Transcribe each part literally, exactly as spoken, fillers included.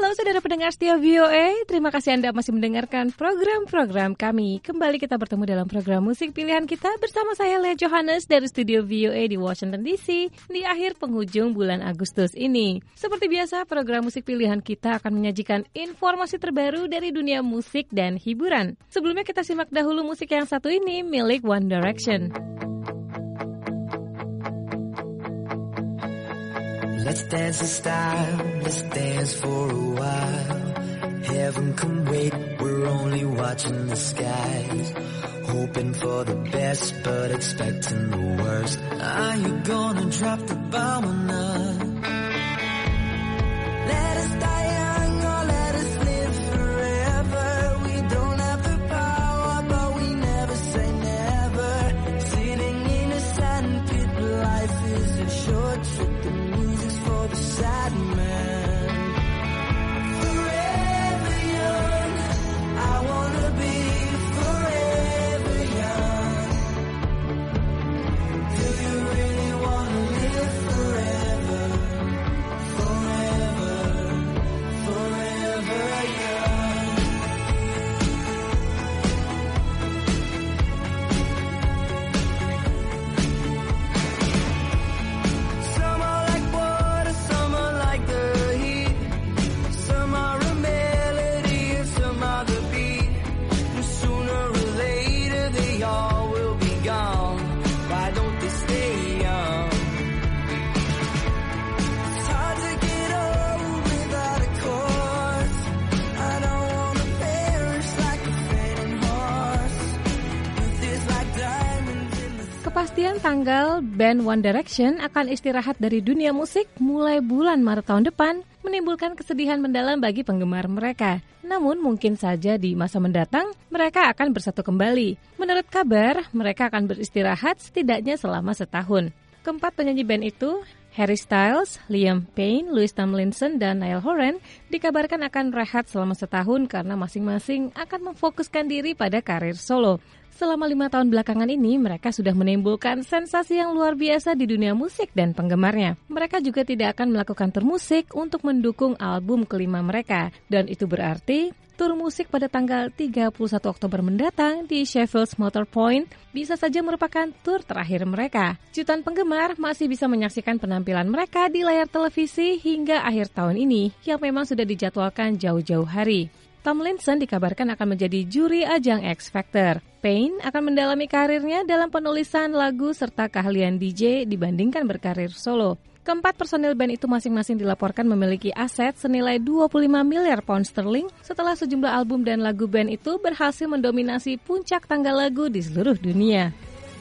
Halo saudara pendengar setia V O A, terima kasih Anda masih mendengarkan program-program kami. Kembali kita bertemu dalam program musik pilihan kita bersama saya Lea Johannes dari studio V O A di Washington D C di akhir penghujung bulan Agustus ini. Seperti biasa, program musik pilihan kita akan menyajikan informasi terbaru dari dunia musik dan hiburan. Sebelumnya kita simak dahulu musik yang satu ini milik One Direction. Let's dance in style, let's dance for a while. Heaven can wait, we're only watching the skies. Hoping for the best, but expecting the worst. Are you gonna drop the bomb or not? Let us die young or let us live forever. We don't have the power, but we never say never. Sitting in a sandpit, life is a short trip. The music's for the sad man. Forever young, I wanna be forever young. Do you really wanna live forever? Forever, forever young. Some are like water, some are like the heat. Some are a melody and some are the beat. And sooner or later they all will be gone. Why don't they stay young? It's hard to get old without a cause. I don't wanna perish like a fading horse. Youth is like diamonds in the Kepastian tanggal band One Direction akan istirahat dari dunia musik mulai bulan Maret tahun depan menimbulkan kesedihan mendalam bagi penggemar mereka. Namun mungkin saja di masa mendatang mereka akan bersatu kembali. Menurut kabar, mereka akan beristirahat setidaknya selama setahun. Keempat penyanyi band itu, Harry Styles, Liam Payne, Louis Tomlinson, dan Niall Horan, dikabarkan akan rehat selama setahun karena masing-masing akan memfokuskan diri pada karir solo. Selama lima tahun belakangan ini, mereka sudah menimbulkan sensasi yang luar biasa di dunia musik dan penggemarnya. Mereka juga tidak akan melakukan tur musik untuk mendukung album kelima mereka. Dan itu berarti tur musik pada tanggal tiga puluh satu Oktober mendatang di Sheffield's Motor Point bisa saja merupakan tur terakhir mereka. Jutaan penggemar masih bisa menyaksikan penampilan mereka di layar televisi hingga akhir tahun ini, yang memang sudah dijadwalkan jauh-jauh hari. Tomlinson dikabarkan akan menjadi juri ajang X Factor. Payne akan mendalami karirnya dalam penulisan lagu serta keahlian D J dibandingkan berkarir solo. Keempat personil band itu masing-masing dilaporkan memiliki aset senilai dua puluh lima miliar pound sterling setelah sejumlah album dan lagu band itu berhasil mendominasi puncak tangga lagu di seluruh dunia.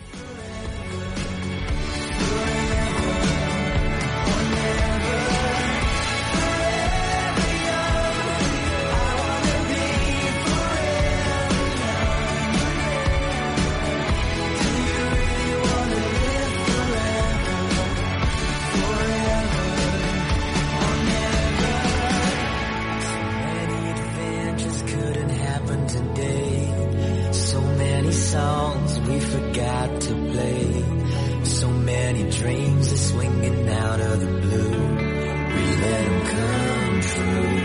Songs we forgot to play. So many dreams are swinging out of the blue. We let them come true.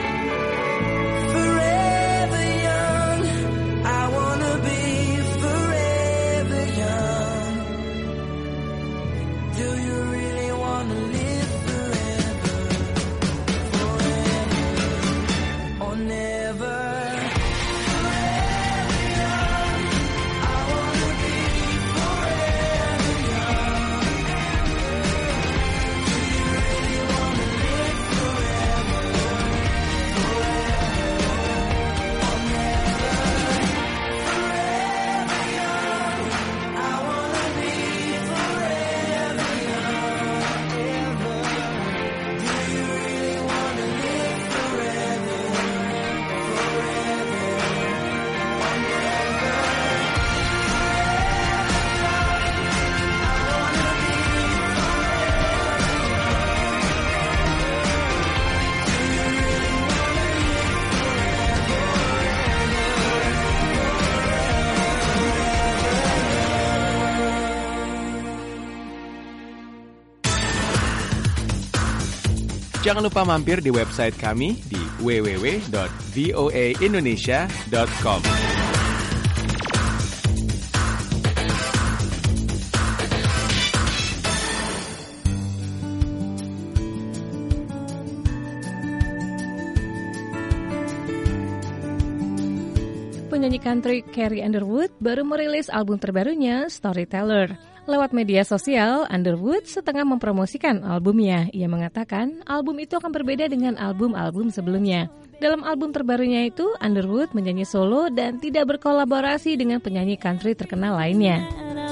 Forever young, I wanna be forever young. Do you really wanna live forever? Forever or never. Jangan lupa mampir di website kami di w w w dot v o a indonesia dot com. Penyanyi country Carrie Underwood baru merilis album terbarunya, Storyteller. Lewat media sosial, Underwood setengah mempromosikan albumnya. Ia mengatakan album itu akan berbeda dengan album-album sebelumnya. Dalam album terbarunya itu, Underwood menyanyi solo dan tidak berkolaborasi dengan penyanyi country terkenal lainnya.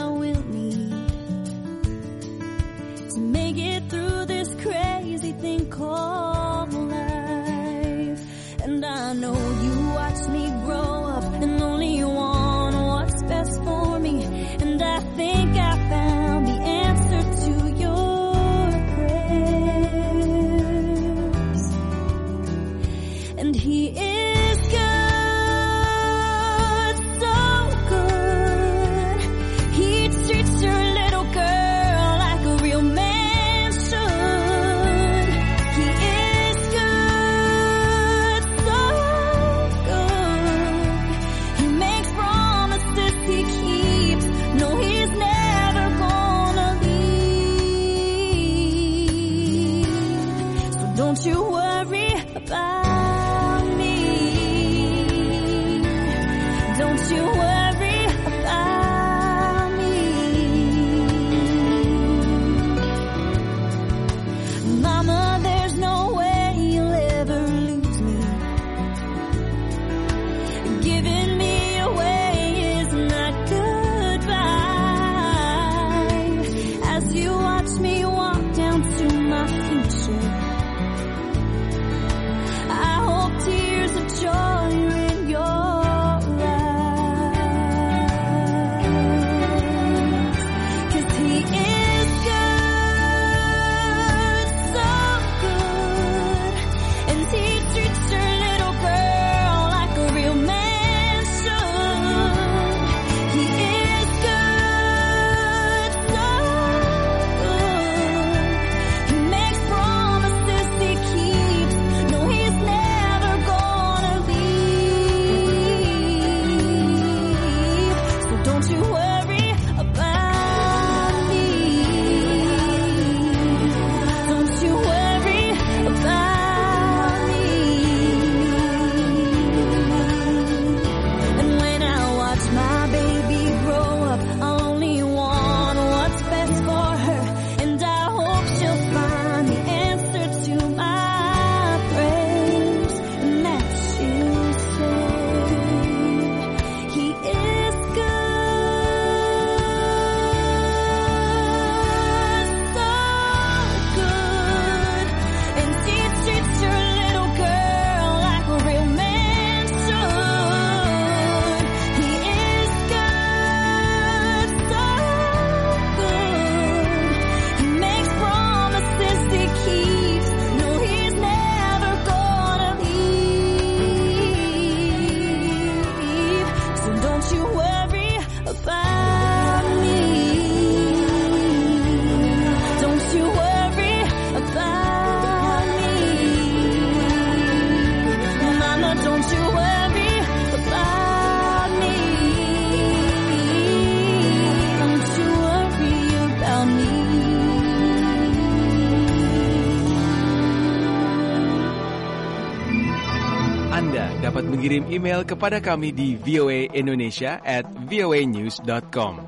dapat mengirim email kepada kami di v o a indonesia at v o a news dot com.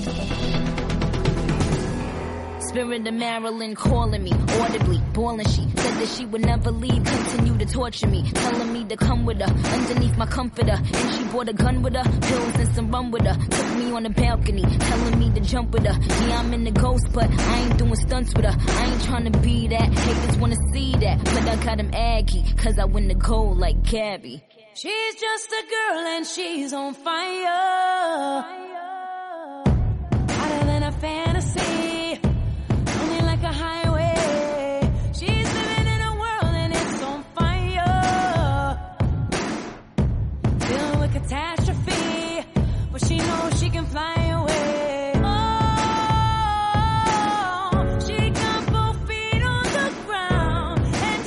Spirit of Marilyn calling me audibly, bawling. She said that she would never leave, continue to torture me, telling me to come with her underneath my comforter. And she brought a gun with her, pills and some rum with her. Took me on the balcony, telling me to jump with her. Yeah, I'm in the ghost, but I ain't doing stunts with her. I ain't trying to be that, haters wanna see that, but I got them aggy, cause I win the gold like Gabby. She's just a girl and she's on fire, hotter than a fantasy, running like a highway. She's living in a world and it's on fire, filled with catastrophe, but she knows she can fly away. Oh, she got both feet on the ground and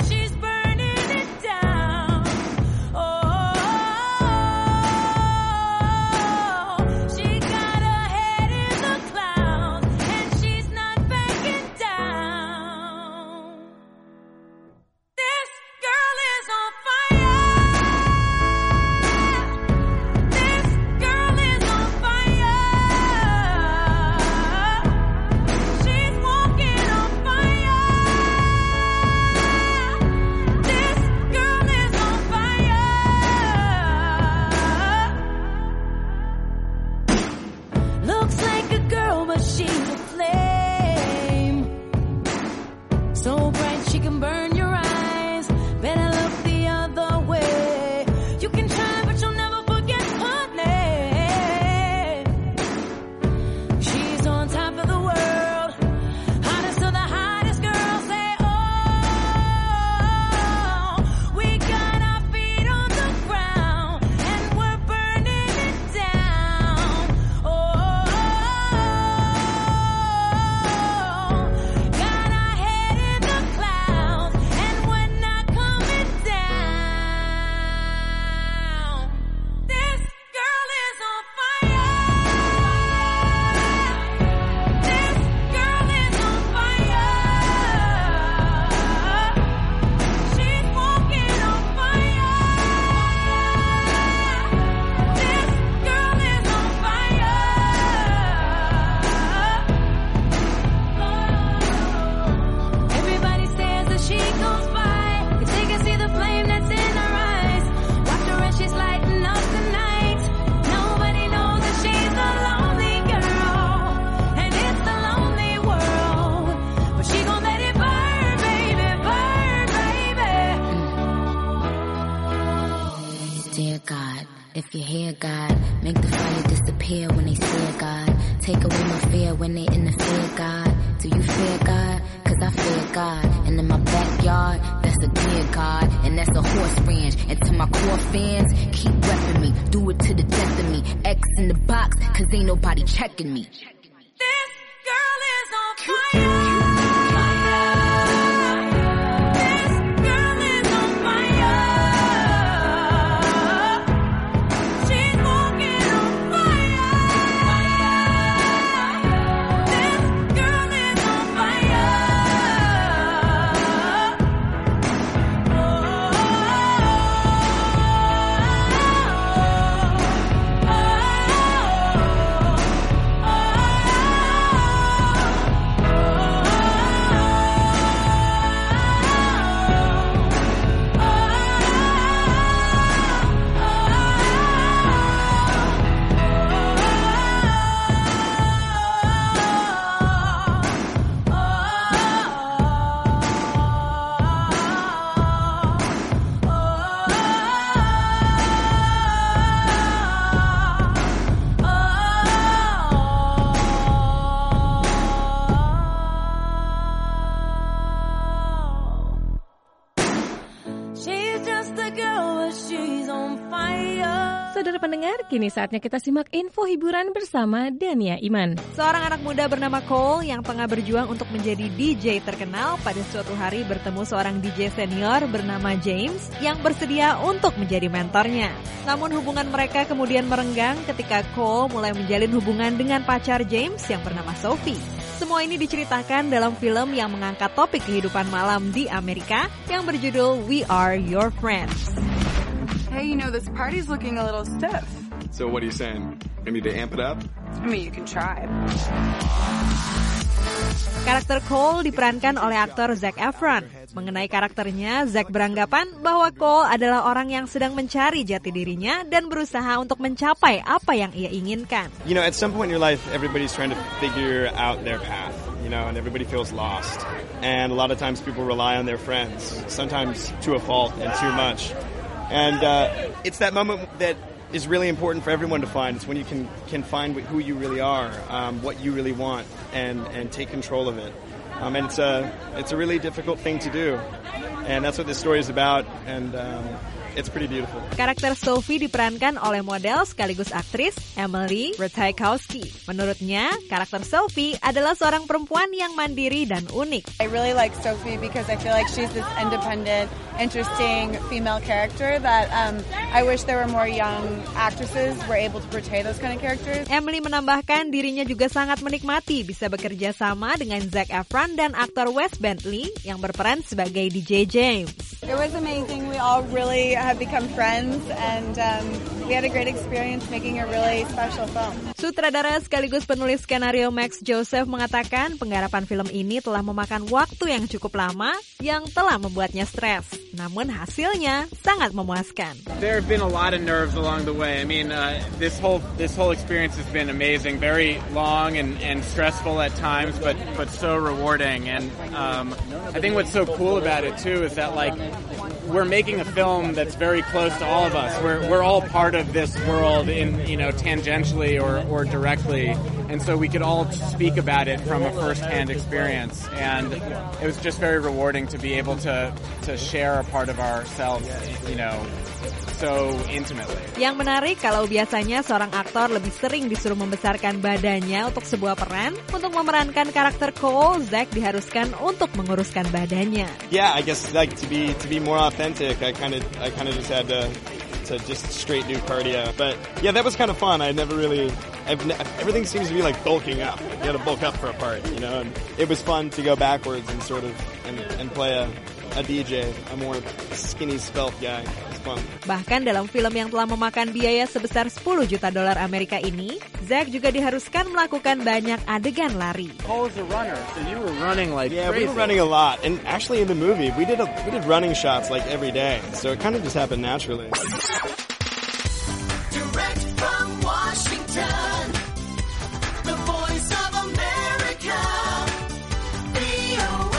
If you're here, God, make the fire disappear when they stare, God. Take away my fear when they interfere, God. Do you fear God? Cause I fear God. And in my backyard, that's a deer, God. And that's a horse ranch. And to my core fans, keep repping me. Do it to the death of me. X in the box, cause ain't nobody checking me. This girl is on fire. Saudara pendengar, kini saatnya kita simak info hiburan bersama Dania Iman. Seorang anak muda bernama Cole yang tengah berjuang untuk menjadi D J terkenal pada suatu hari bertemu seorang D J senior bernama James yang bersedia untuk menjadi mentornya. Namun hubungan mereka kemudian merenggang ketika Cole mulai menjalin hubungan dengan pacar James yang bernama Sophie. Semua ini diceritakan dalam film yang mengangkat topik kehidupan malam di Amerika yang berjudul We Are Your Friends. Hey, you know, this party's looking a little stiff. So what are you saying? Maybe to amp it up? I mean, you can try. Karakter Cole diperankan oleh aktor Zac Efron. Mengenai karakternya, Zac beranggapan bahwa Cole adalah orang yang sedang mencari jati dirinya dan berusaha untuk mencapai apa yang ia inginkan. You know, at some point in your life, everybody's trying to figure out their path, you know, and everybody feels lost. And a lot of times people rely on their friends, sometimes to a fault and too much. And uh, it's that moment that is really important for everyone to find. It's when you can can find who you really are, um, what you really want, and and take control of it. Um, and it's a it's a really difficult thing to do, and that's what this story is about. And um, it's pretty beautiful. Karakter Sophie diperankan oleh model sekaligus aktris Emily Ratajkowski. Menurutnya, karakter Sophie adalah seorang perempuan yang mandiri dan unik. I really like Sophie because I feel like she's this independent, interesting female character that um, I wish there were more young actresses were able to portray those kind of characters. Emily menambahkan dirinya juga sangat menikmati bisa bekerja sama dengan Zac Efron dan aktor Wes Bentley yang berperan sebagai D J James. It was amazing. We all really have become friends and um, we had a great experience making a really special film. Sutradara sekaligus penulis skenario Max Joseph mengatakan penggarapan film ini telah memakan waktu yang cukup lama yang telah membuatnya stres. Namun hasilnya sangat memuaskan. There have been a lot of nerves along the way. I mean, uh, this whole this whole experience has been amazing. Very long and, and stressful at times, but but so rewarding. And um, I think what's so cool about it too is that like we're making a film that's very close to all of us. We're we're all part of this world in you know tangentially or or directly, and so we could all speak about it from a first-hand experience. And it was just very rewarding to be able to to share a part of ourselves, you know, so intimately. Yang menarik kalau biasanya seorang aktor lebih sering disuruh membesarkan badannya untuk sebuah peran, untuk memerankan karakter Cole, Zac diharuskan untuk menguruskan badannya. Yeah, I guess like to be to be more authentic, I kind of I kind of just had to to just straight do cardio. But yeah, that was kind of fun. I never really I've ne- everything seems to be like bulking up. You got to bulk up for a part, you know. And it was fun to go backwards and sort of and, and play a a D J, a more skinny svelte guy. It's fun. Bahkan dalam film yang telah memakan biaya sebesar sepuluh juta dolar Amerika ini, Zac juga diharuskan melakukan banyak adegan lari. Cole's a runner, so you were running like yeah, crazy. we were running a lot. And actually in the movie, we did a, we did running shots like every day. So it kind of just happened naturally. Direct from Washington, the voice of America, V O A.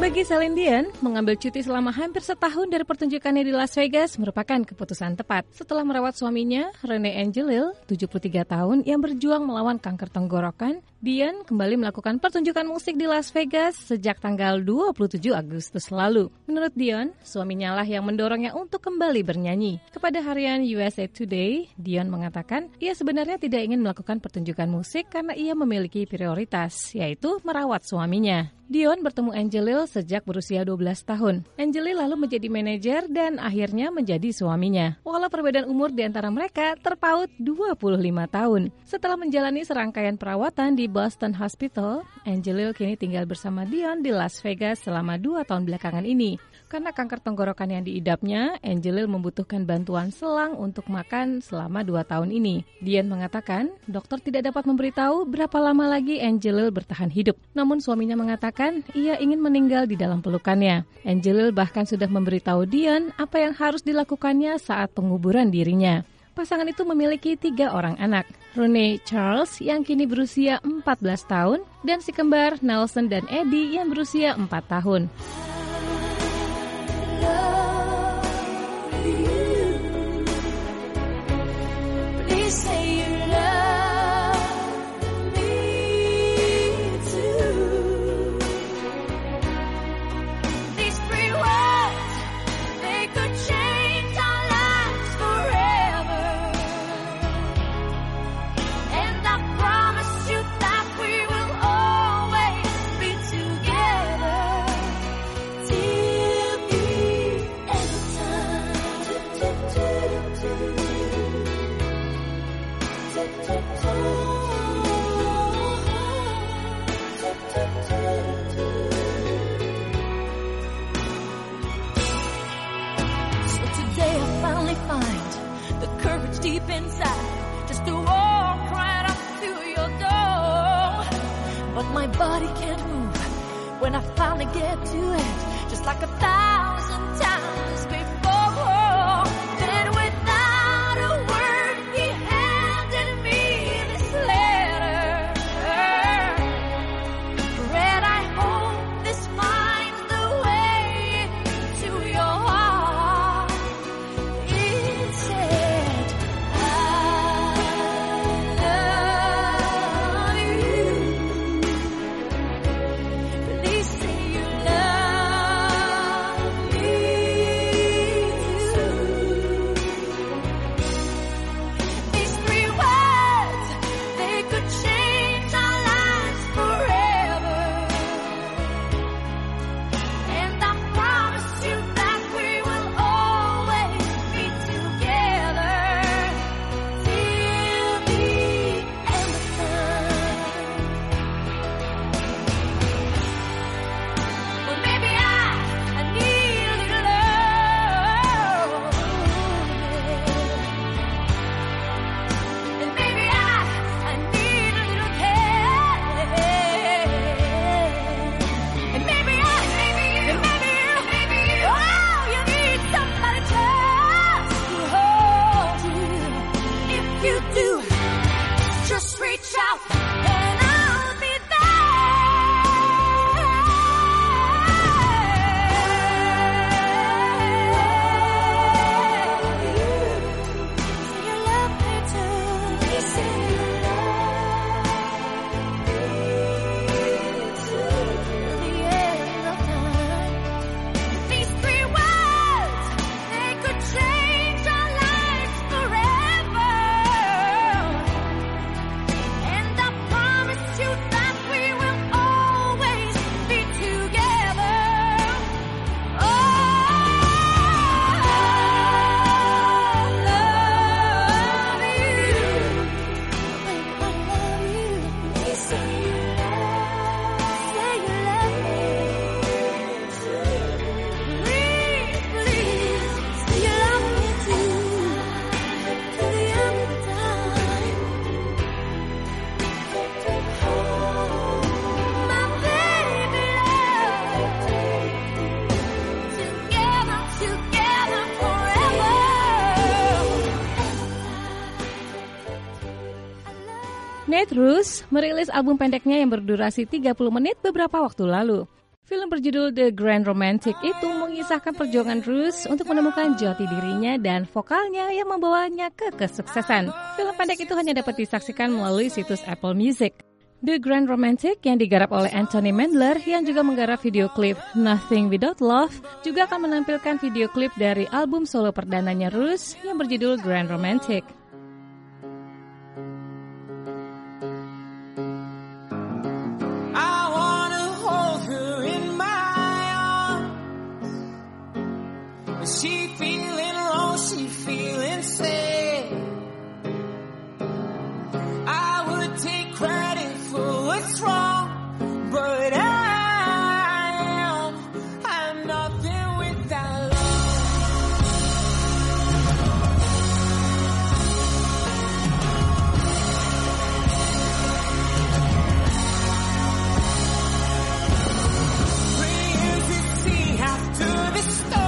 Bagi Celine Dion, mengambil cuti selama hampir setahun dari pertunjukannya di Las Vegas merupakan keputusan tepat. Setelah merawat suaminya, Renee Angelil, tujuh puluh tiga tahun, yang berjuang melawan kanker tenggorokan, Dion kembali melakukan pertunjukan musik di Las Vegas sejak tanggal dua puluh tujuh Agustus lalu. Menurut Dion, suaminya lah yang mendorongnya untuk kembali bernyanyi. Kepada harian U S A Today, Dion mengatakan ia sebenarnya tidak ingin melakukan pertunjukan musik karena ia memiliki prioritas, yaitu merawat suaminya. Dion bertemu Angelil sejak berusia dua belas tahun. Angelil lalu menjadi manajer dan akhirnya menjadi suaminya. Walau perbedaan umur di antara mereka terpaut dua puluh lima tahun. Setelah menjalani serangkaian perawatan di Boston Hospital, Angelil kini tinggal bersama Dion di Las Vegas selama dua tahun belakangan ini. Karena kanker tenggorokan yang diidapnya, Angelil membutuhkan bantuan selang untuk makan selama dua tahun ini. Dion mengatakan, dokter tidak dapat memberitahu berapa lama lagi Angelil bertahan hidup. Namun suaminya mengatakan, ia ingin meninggal di dalam pelukannya. Angelil bahkan sudah memberitahu Dion apa yang harus dilakukannya saat penguburan dirinya. Pasangan itu memiliki tiga orang anak, Renee Charles yang kini berusia empat belas tahun, dan si kembar Nelson dan Eddie yang berusia empat tahun. Deep inside, just to walk right up to your door. But my body can't move when I finally get to it, just like a thousand times before. Then without a word, he handed me this letter. Read, I hope this finds the way to your heart. It said, Nate Ruess merilis album pendeknya yang berdurasi tiga puluh menit beberapa waktu lalu. Film berjudul The Grand Romantic itu mengisahkan perjuangan Ruth untuk menemukan jati dirinya dan vokalnya yang membawanya ke kesuksesan. Film pendek itu hanya dapat disaksikan melalui situs Apple Music. The Grand Romantic yang digarap oleh Anthony Mandler yang juga menggarap video klip Nothing Without Love juga akan menampilkan video klip dari album solo perdananya Ruth yang berjudul Grand Romantic. She feeling low, she feeling sad. I would take credit for what's wrong, but I am, I'm nothing without love. Three years at sea after the storm.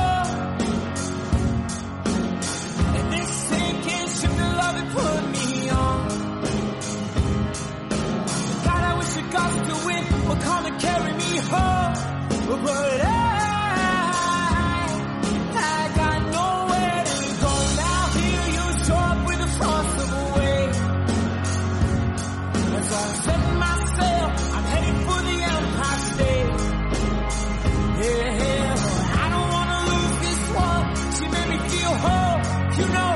Come and carry me home, but I, I got nowhere to go now. Here you show up with the frost of away. As I set myself, I'm heading for the Empire State. Yeah, yeah, I don't wanna lose this one. She made me feel whole, you know.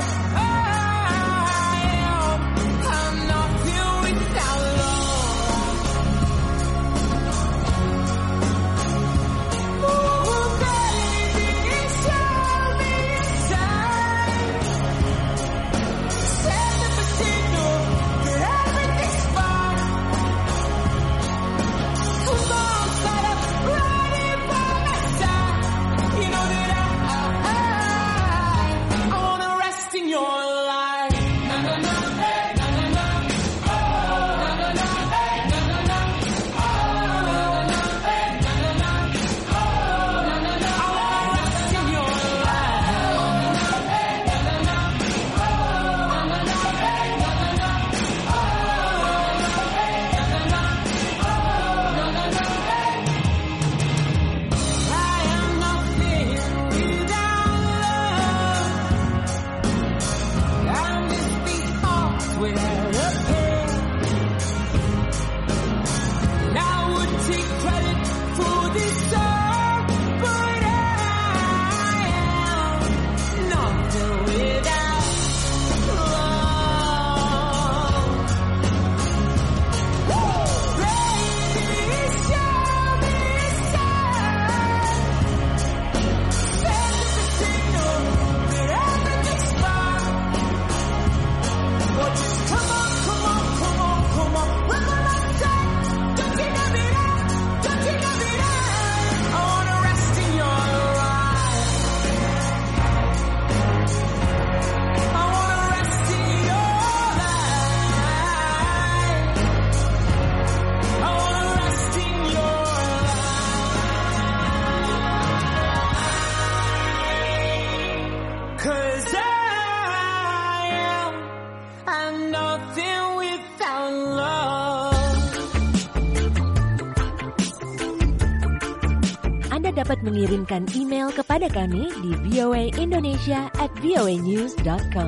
Dapat mengirimkan email kepada kami di voa indonesia at voa news dot com.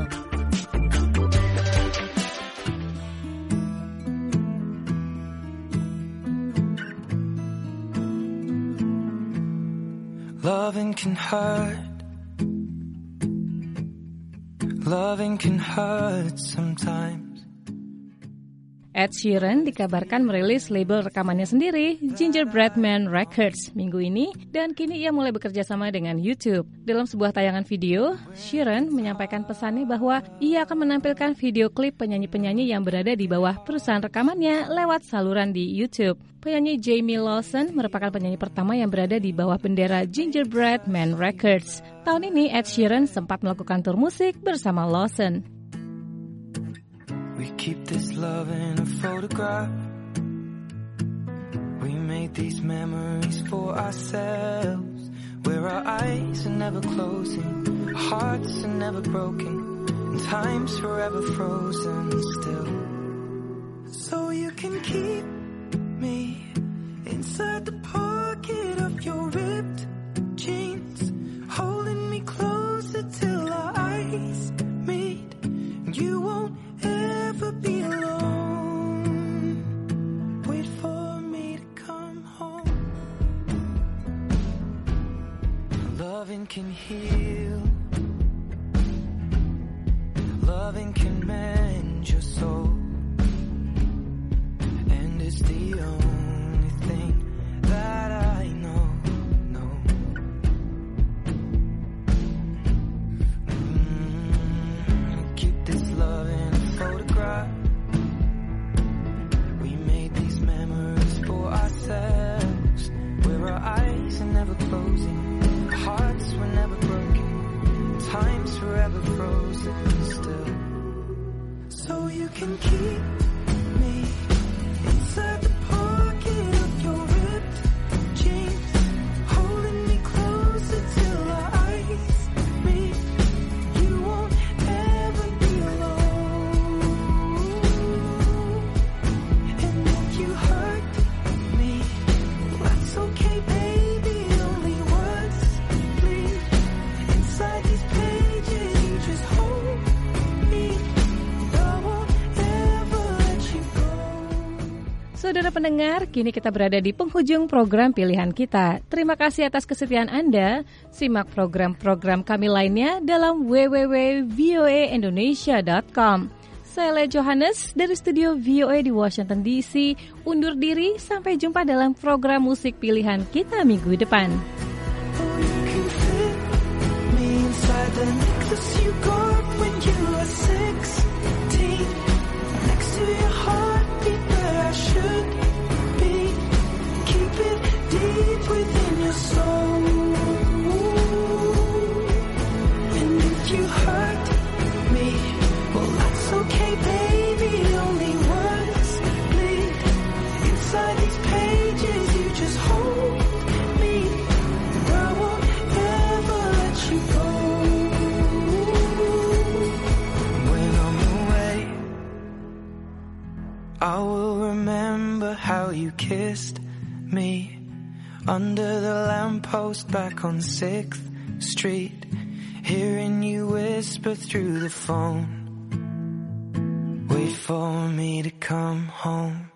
Loving can hurt. Loving can hurt sometimes. Ed Sheeran dikabarkan merilis label rekamannya sendiri, Gingerbread Man Records, minggu ini, dan kini ia mulai bekerja sama dengan YouTube. Dalam sebuah tayangan video, Sheeran menyampaikan pesannya bahwa ia akan menampilkan video klip penyanyi-penyanyi yang berada di bawah perusahaan rekamannya lewat saluran di YouTube. Penyanyi Jamie Lawson merupakan penyanyi pertama yang berada di bawah bendera Gingerbread Man Records. Tahun ini, Ed Sheeran sempat melakukan tur musik bersama Lawson. We keep this love in a photograph. We made these memories for ourselves, where our eyes are never closing, hearts are never broken, and time's forever frozen still. So you can keep me inside the pocket of the only thing that I know, know. Mm, keep this love in a photograph. We made these memories for ourselves, where our eyes are never closing, hearts were never broken, time's forever frozen still. So you can keep me inside the pocket of your ripped jeans, holding me closer till our eyes meet. You won't ever be alone. And if you hurt me, that's okay, baby. Only words bleed inside these pages. You just hold me. Saudara pendengar, kini kita berada di penghujung program pilihan kita. Terima kasih atas kesetiaan Anda. Simak program-program kami lainnya dalam w w w titik v o a indonesia titik com. Saya Lea Johannes dari studio V O A di Washington D C. Undur diri, sampai jumpa dalam program musik pilihan kita minggu depan. Should be, keep it deep within your soul. And if you hurt me, well that's okay, baby. Only words bleed inside these pages. You just hold me, and I won't ever let you go. When I'm away, I will remember how you kissed me under the lamppost back on sixth street, hearing you whisper through the phone, wait for me to come home.